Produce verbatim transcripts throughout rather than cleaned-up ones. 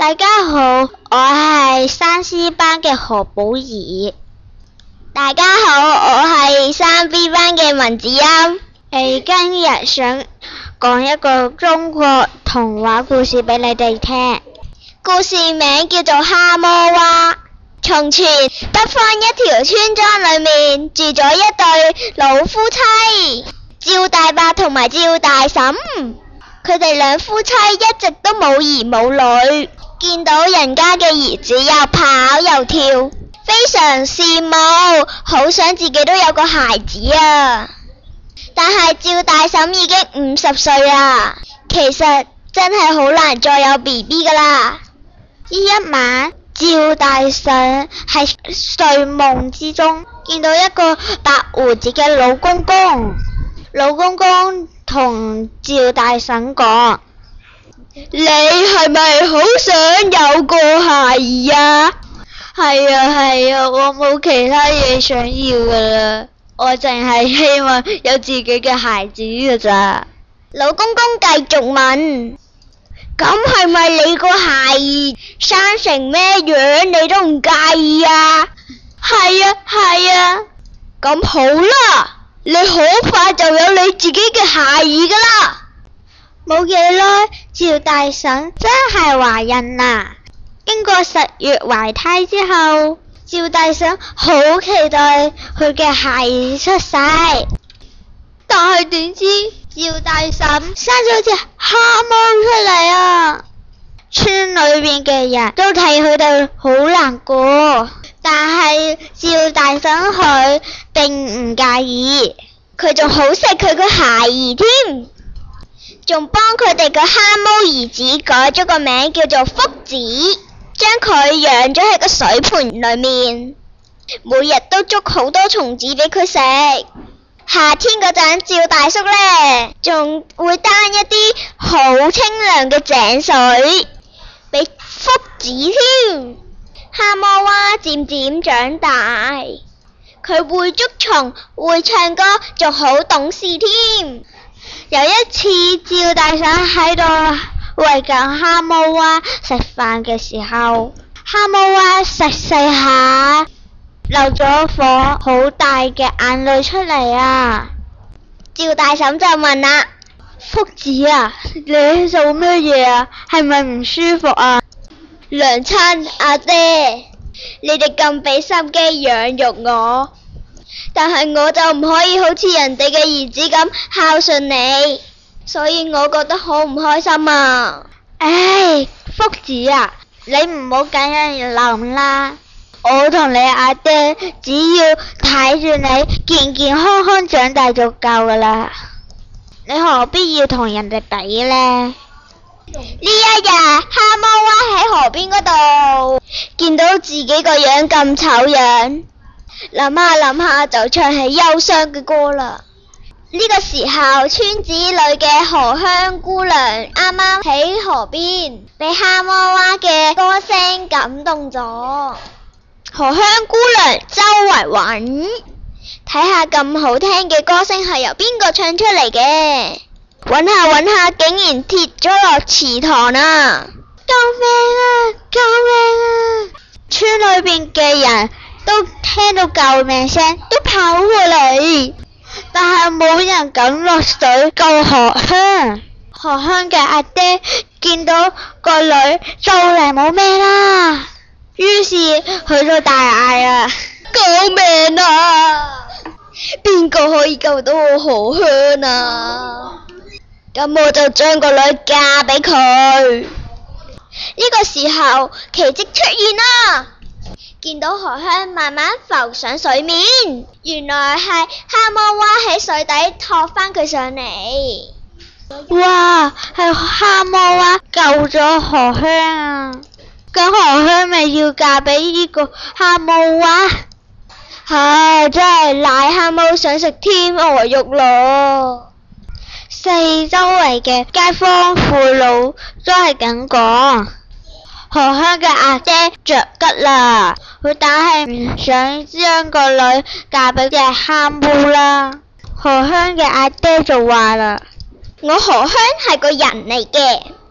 大家好，我係三 C 班嘅何寶儀。大家好，我係三 B 班嘅文子欣。誒，今日想講一個中國童話故事俾你哋聽。故事名叫做《蛤蟆蛙》。從前，北方一條村莊裏面住咗一對老夫妻，趙大伯同埋趙大嬸。佢哋兩夫妻一直都冇兒冇女，見到人家嘅兒子又跑又跳，非常羨慕，好想自己都有個孩子啊！但係趙大嬸已經五十歲啦，其實真係好難再有 B B 噶啦。呢一晚，趙大嬸喺睡夢之中見到一個白鬍子嘅老公公，老公公同趙大嬸講：你係咪好想有個孩兒啊？係啊係啊，我冇其他嘢想要噶啦，我淨係希望有自己嘅孩子噶咋。老公公繼續問：咁係咪你個孩兒生成咩樣你都唔介意啊？係啊係啊，咁好啦，你好快就有你自己嘅孩兒噶啦。冇幾耐，趙大嬸真係懷孕啦。經過十月懷胎之後，趙大嬸好期待佢嘅孩兒出世，但係點知趙大嬸生咗隻蛤蟆出嚟啊！村裏邊嘅人都睇佢哋好難過，但係趙大嬸佢並唔介意，佢仲好錫佢個孩兒添，仲幫佢哋個蛤蟆兒子改咗個名叫做福子，將佢養咗喺個水盆裏面，每日都捉好多蟲子俾佢食。夏天嗰陣，趙大叔呢仲會擔一啲好清涼嘅井水俾福子添。蛤蟆蛙漸漸長大，佢會捉蟲，會唱歌，仲好懂事添。有一次，趙大嬸喺度餵緊蛤蟆蛙食飯嘅時候，蛤蟆蛙食食下流咗顆好大嘅眼淚出嚟啊！趙大嬸就問啦：福子啊，你做咩嘢啊？係咪唔舒服啊？娘親阿爹，你哋咁俾心機養育我，但係我就唔可以好似人哋嘅兒子咁孝順你，所以我覺得好唔開心啊！唉，福子啊，你唔好咁樣諗啦，我同你阿爹只要睇住你健健康康長大就夠噶啦，你何必要同人哋比呢？呢一日，蛤蟆蛙喺河邊嗰度見到自己個樣咁醜樣，諗下諗下就唱起憂傷嘅歌啦。呢個時候，村子裏嘅荷香姑娘啱啱喺河邊，俾蛤蟆蛙嘅歌聲感動咗。荷香姑娘周圍揾，睇下咁好聽嘅歌聲係由邊個唱出嚟嘅。揾下揾下，竟然跌咗落池塘啦！救命啊！救命啊！村裏邊嘅人都聽到救命聲，都跑過嚟，但係冇人敢落水救荷香。荷香嘅阿爹見到個女就嚟冇命啦，於是佢就大嗌啊：救命啊！邊個可以救到我荷香啊？咁我就將個女嫁俾佢。呢個時候，奇蹟出現啦！見到荷香慢慢浮上水面，原來係蛤蟆蛙喺水底托翻佢上嚟。哇！係蛤蟆蛙救咗荷香啊！咁荷香咪要嫁俾呢個蛤蟆蛙？唉，真係癩蛤蟆想食天鵝肉咯！四周圍嘅街坊父老都係咁講。荷香嘅阿爹着急啦，佢梗係唔想將個女嫁俾隻蛤蟆啦。荷香嘅阿爹就話啦：我荷香係個人嚟嘅，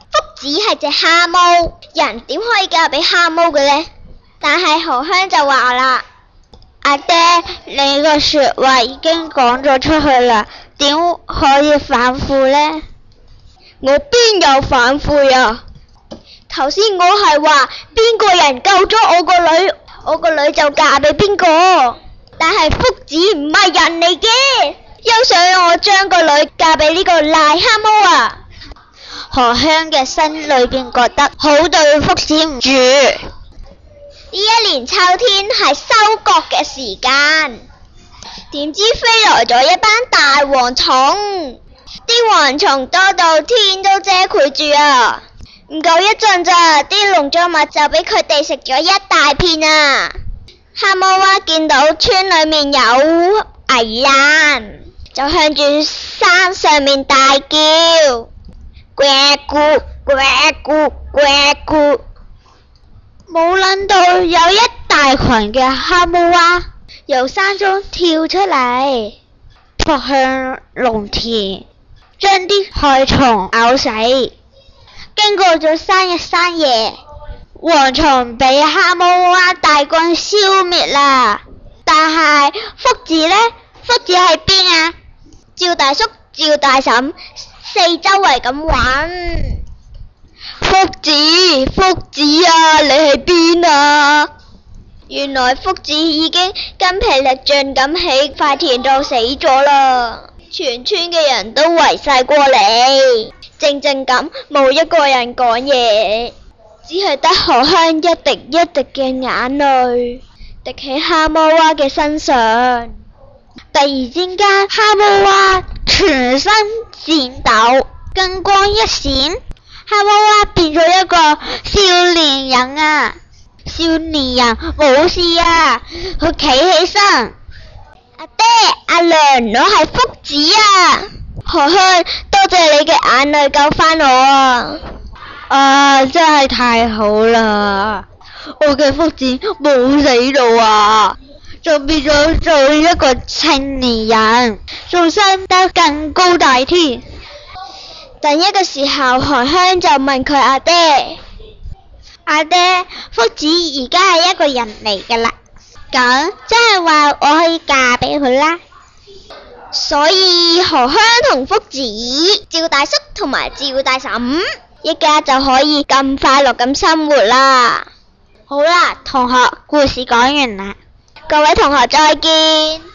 福子係隻蝦毛，人點可以嫁俾蝦毛嘅呢？但係荷香就話啦，阿爹，你個說話已經講咗出去啦，點可以反悔呢？我邊有反悔啊？頭先我係話邊個人救咗我個女，我個女就嫁俾邊個。但係福子唔係人嚟嘅，休想我將個女嫁俾呢個癩蝦毛啊！荷香嘅心裏邊覺得好對福子唔住。呢一年秋天係收割嘅時間，點知飛來咗一班大蝗蟲，啲蝗蟲多到天都遮蓋住啊！唔夠一陣咋，啲農作物就俾佢哋食咗一大片啊！蛤蟆蛙見到村裏面有危難，就向住山上面大叫，呱咕呱咕呱咕。冇諗到有一大群嘅蛤蟆蛙由山中跳出嚟，撲向農田，將啲害蟲咬死。經過咗三日三夜，蝗蟲被蛤蟆蛙大軍消滅啦。但係福子呢？福子喺邊啊？趙大叔、趙大嬸四周圍咁揾。福子，福子啊，你喺邊啊？原來福子已經筋疲力盡咁喺塊田度死咗啦。全村嘅人都圍晒過嚟，靜靜咁冇一個人講嘢，只係得荷香一滴一滴嘅眼淚滴喺蛤蟆蛙嘅身上。突然之間，蛤蟆蛙全身顫抖，金光一閃，蛤蟆蛙變咗一個少年人啊！少年人冇事啊，佢企起身。阿爹、阿娘，我係福子啊！荷香，多謝你嘅眼淚救返我啊！啊，真係太好啦！我嘅福子冇死到啊，仲變咗做一個青年人，仲升得更高大添。等一個時候，荷香就問佢阿爹：阿爹，福子而家係一個人嚟㗎啦，咁即係話我可以嫁俾佢啦。所以荷香同福子、趙大叔同埋趙大嬸一家就可以咁快樂咁生活啦。好啦，同學，故事講完啦，各位同學再見。